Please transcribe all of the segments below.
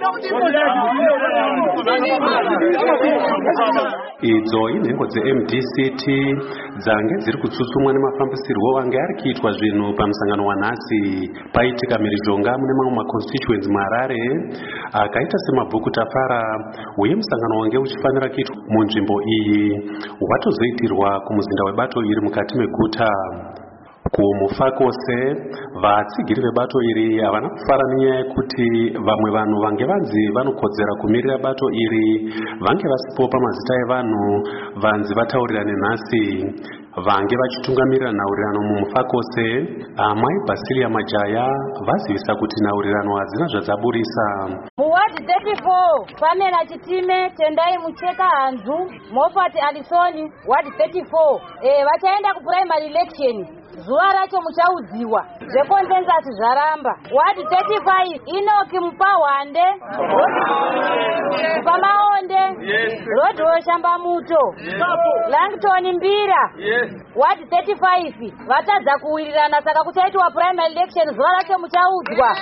idzo inhengo dzeMDCT dzange dziri kutsutsumwa nemafambisirwo ange ari kuitwa zvinhu pamusangano wanhasi. Paitika mhirizhonga mune mamwe maconstituents muHarare akaita seMabhuku Tafara, uye musangano wange uchifanira kuitwa munzvimbo iyi watozoitirwa kumuzinda webato iri mukati meguta. Kumufakose vatsigiri vebato iri havana kufara nenyaya yekuti vamwe vanhu vange vanzi vanokodzera kumirira bato iri vange vasipo pamazita evanhu vanzi vataurirane nhasi. Vange vachitungamirira nhaurirano mumufakose, Amai Basilia Majaya vazivisa kuti nhaurirano hadzina zvadzaburisa. Muwadi 34 Pamela Chitime, Tendai Mucheka Hanzu, Mofat Alisoni, Wadi 34 vachaenda kuprimary election. Zuva racho muchaudziwa. Zveconsensus zvaramba. Wadi 35 Inoki Mupawande, Pamaonde, Rodwo Shambamuto, Langton Mbira. Wadi 35 vatadza kuwirirana, saka kuchaitwa primary election. Zuva racho muchaudzwa.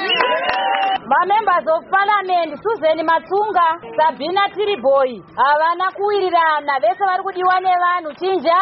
Members of Parliament Susan Matsunga, Sabina Tiriboy havana kuwirirana, vese vari kudiwa nevanhu. Chinja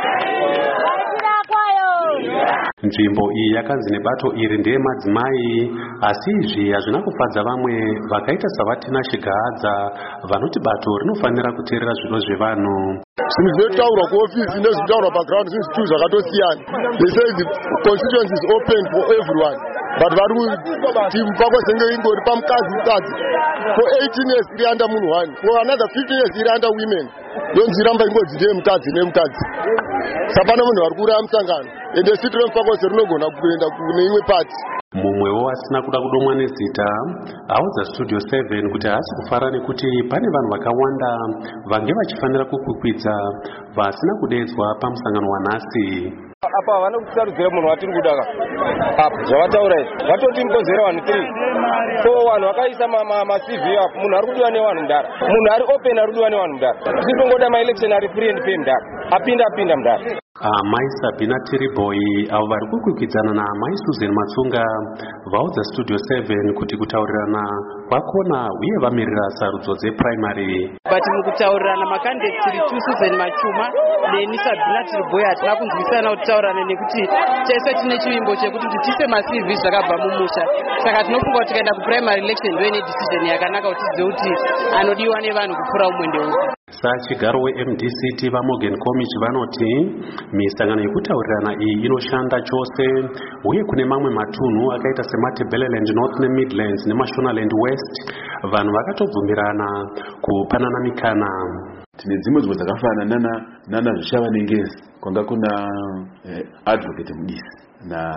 vaitira kwayo. Nzvimbo iyi yakanzi nebato iri ndeye madzimai, asi izvi hazvina kufadza vamwe vakaita savatina Shigaadza vanoti bato rinofanira kuteerera zvido zvevanhu. Zvinhu zvinotaurwa kuofisi nezvinotaurwa paground zvinhu zvitu zvakatosiyana. They say the constituency is open for everyone. But vari kuti Mufakose ingori pamukadzi for 18 years iri under munhu one, for another 15 years iri under women. Yonzi ramba ingodzi ndeyemukadzi nemukadzi. Sapana munhu ari kuuraya musangano, ende siti reMufakose rinogona kuenda kune imwe pati. Mumwewo asina kuda kudomwa nezita audza Studio 7 kuti haasi kufara nekuti pane vanhu vakawanda vange vachifanira kukwikwidza vasina kudedzwa pamusangano wanhasi. Apa havana kutarudzira munhu watiri kudaka apa zvavataura izvi vatoti mukozera vanhu 3 so vanhu vakaisa maCV apo. Munhu ari kudiwa nevanhu mudara, munhu ari open ari kudiwa nevanhu mudara. Tisingoda maelection ari free and fair mudara, apinda mudara. Amai Sabina Tiriboy avo vari kukwikwidzaana naamai Susan Matsunga vaudza Studio 7 kuti kutaurirana kwakona uye vamirira sarudzo dzeprimary. But mukutaurirana makandidate tiri tu Susan Machuma neni Sabina Tiriboy hatina kunzwisana kuti taurane nekuti chese tine chivimbo chekuti tise maCV zvakabva mumusha. Saka tinofunga kuti tikaenda kuprimary election ndoine decision yakanaka kuti tizive kuti anodiwa nevanhu kupfuura umwe ndeupi. Sachigaro weMDCT vaMorgan Komich vanoti misangano yekutaurirana iyi inoshanda chose, uye kune mamwe matunhu akaita seMatabeleland North neMidlands neMashonaland West vanhu vakatobvumirana kupanana mikana. Tine dzimwe nzvimbo dzakafanana nana Zvishava neNgezi kwanga kuna advocate Mudisi na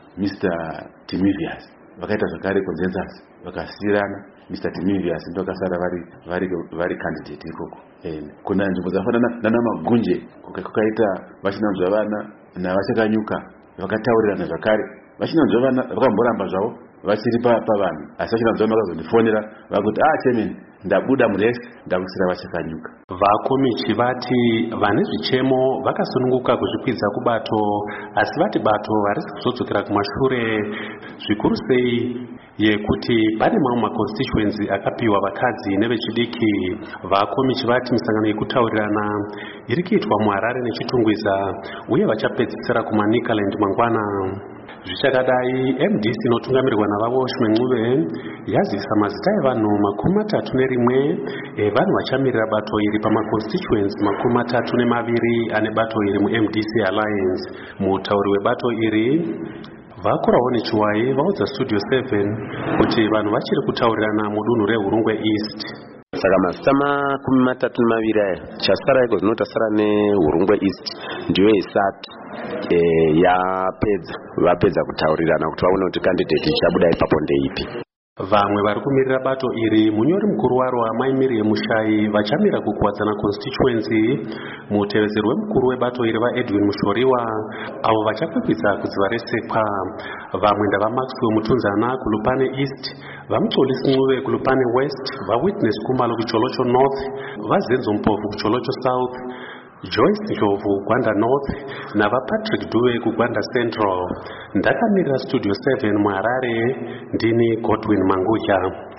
Mr. Timivius vakaita zvakare consensus vakasiyirana. Mr. Timivius ndo akasara vari candidate ikoko. Kuna nzvimbo dzafanana nana Magunje kukaita vachinanzva vana navachakanyuka vakataurirana zvakare. Vachinanzva vana vakamboramba zvavo vachiri pavanhu, asi vachinanzva vana vakazondifonera vakuti chairman ndabuda muresi ndakusira vachakanyuka. VaKomichi vati vane zvichemo vakasununguka kuzvikwidza kubato, asi vati bato harisi kuzodzokera kumashure, zvikuru sei yekuti pane mamwe maconstituency akapiwa vakadzi nevechidiki. VaKomichi vati misangano yekutaurirana iri kuitwa muHarare neChitungwiza uye vachapedzisira kuManicaland mangwana. Zvichakadai, MDC inotungamirwa navavo Shimwe yazivisa mazita evanhu 31 evanhu vachamirira bato iri pamaconstituency 32 ane bato iri muMDC Alliance. Mutauri webato iri Vakurawo Nechiwai vaudza Studio 7 kuti vanhu vachiri kutaurirana mudunhu reHurungwe East. Saka mazita 32 aya chasara iko zvinotasara neHurungwe East ndiyo isati vapedza kutaurirana kuti vaone kuti candidate ichabuda ipapo ndeipi. Vamwe vari kumirira bato iri munyori mukuru waro Amai Miriam Mushai vachamira kukuwadzana constituency. Mutevedzeri wemukuru webato iri vaEdwin Mushoriwa avo vachakwikwidza kudziva resekwa. Vamwe ndavaMaxwell Mutunzana kuLupane East, vaMuxolisi Ncube kuLupane West, vaWitness Kumalo kuCholocho North, vaZenzo Mpofu kuCholocho South, Joyce Ndlovu Gwanda North navaPatrick Dube kuGwanda Central. Ndakamirira Studio 7 muHarare, ndini Godwin Manguja.